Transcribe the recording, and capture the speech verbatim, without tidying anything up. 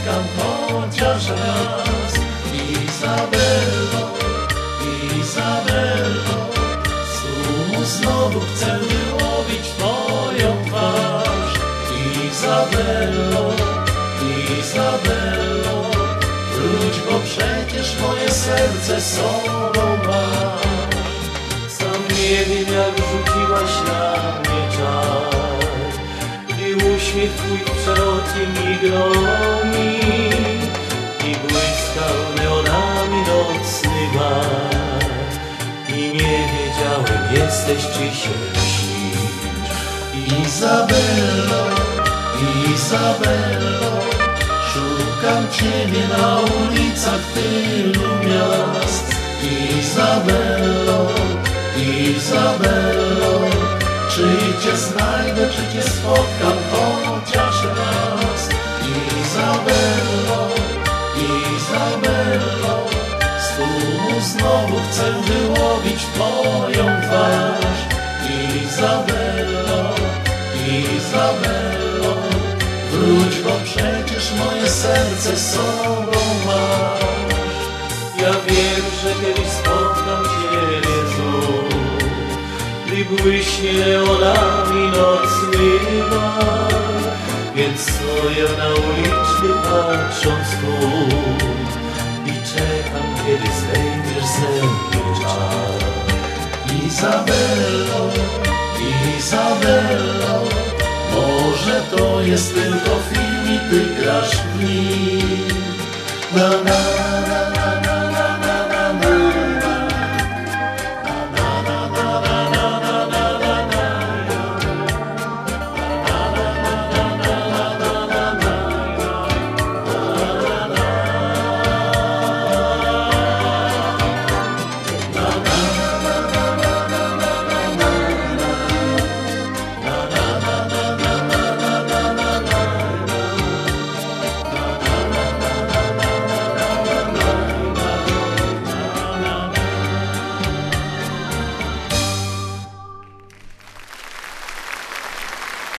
spotkam chociaż raz. Izabello, Izabello, znów znowu chcę wyłowić twoją twarz. Izabello, Izabello, wróć, bo przecież moje serce sobą masz. Sam nie wiem, jak rzuciłaś na mnie czar, gdy uśmiech twój w przelocie mignął mi i błyskał neonami nocny bar. I nie wiedziałem, jesteś czy się śnisz. Izabello, Izabello, szukam ciebie na ulicach tylu miast. Izabello, Izabello, czy cię znajdę, czy cię spotkam chociaż raz. Izabello, Izabello, z tłumu znowu chcę wyłowić twoją twarz. Izabello, Izabello, wróć, bo przecież moje serce sobą masz. Ja wiem, że kiedyś spotkam ciebie znów, gdy błyśnie neonami nocny bar, więc stoję na uliczny patrząc tu i czekam, kiedy zdejmiesz ze mnie czar. Izabello, Izabello, może to jest tylko film i ty grasz w nim. Na, na.